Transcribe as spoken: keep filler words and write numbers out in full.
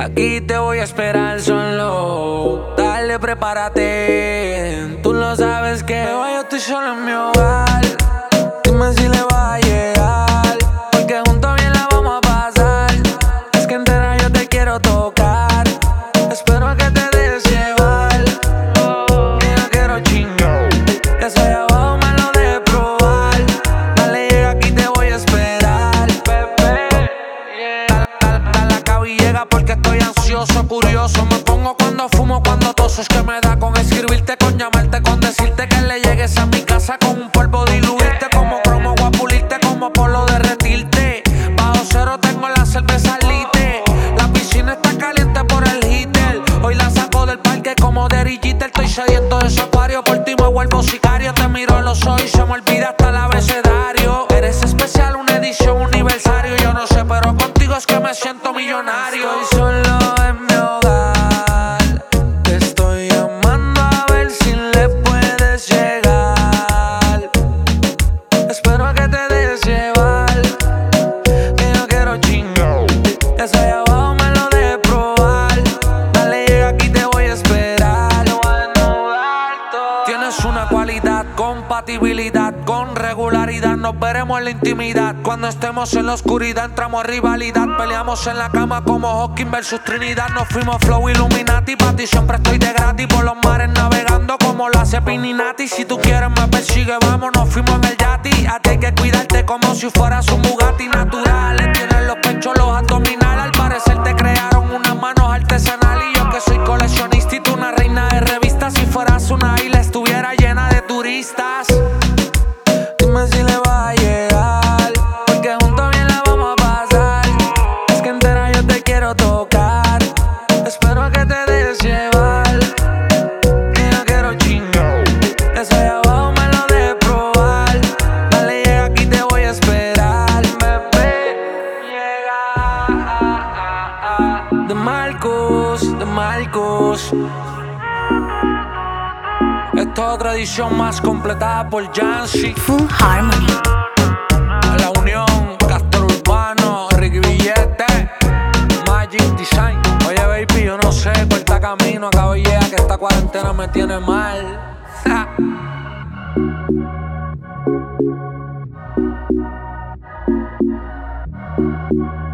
Aquí te voy a esperar solo. Dale, prepárate. Tú no sabes que hoy yo estoy solo en mi hogar. Dime si le va a llegar, porque juntos bien la vamos a pasar. Es que entera yo te quiero tocar. Espero que te dejes llevar, que yo quiero chingar. Eso allá abajo me lo dejes probar. Dale, llega, aquí te voy a esperar, bebé. Dale, dale, dale acá y llega porque estoy ansioso, curioso. Me pongo cuando fumo, cuando toso. Es que me da con escribirte, con llamarte, con decirte que le llegues a mi casa con un polvo diluirte. Como cromo voy a pulirte, como polo derretirte. Bajo cero tengo la cerveza lite. La piscina está caliente por el heater. Hoy la saco del parque como Derry Jeter. Estoy sediento de ese acuario, por ti me vuelvo sicario. Te miro en los ojos y se me olvida hasta el abecedario. Eres especial, una edición aniversario. Yo no sé, pero contigo es que me siento millonario. Estoy solo en mi hogar, te estoy llamando a ver si le puedes llegar. Espero que te dejes llevar, que yo quiero chingar. Eso allá abajo me lo dejes probar. Dale, llega, aquí te voy a esperar. Lo voy a desnudar todo. Tienes una cualidad, compatibilidad con regularidad. Nos veremos en la intimidad. Cuando estemos en la oscuridad entramos a rivalidad. Peleamos en la cama como Hawking versus Trinidad. Nos fuimos flow Illuminati. Pa' ti siempre estoy de gratis. Por los mares navegando como la Cepininati. Si tú quieres me persigue, vamos, nos fuimos en el yati. A ti hay que cuidarte como si fueras un Bugatti natural. Tienes los pechos, los abdominales. Al parecer te crearon unas manos artesanales. Y yo que soy coleccionista y tú una reina de revistas. Si fueras una isla estuviera llena de turistas. Dime si le va a llegar, porque juntos bien la vamos a pasar. Es que entera yo te quiero tocar. Espero que te dejes llevar, que yo quiero chingar. Eso allá abajo me lo dejes probar. Dale, llega, aquí te voy a esperar, bebé. Llega de Marcos, de Marcos. Esta es otra edición más completada por Jancy. Full Harmony. A la unión, Castor Urbano, Ricky Billete, Magic Design. Oye, baby, yo no sé, corta camino, acabo de llegar, que esta cuarentena me tiene mal. Ja.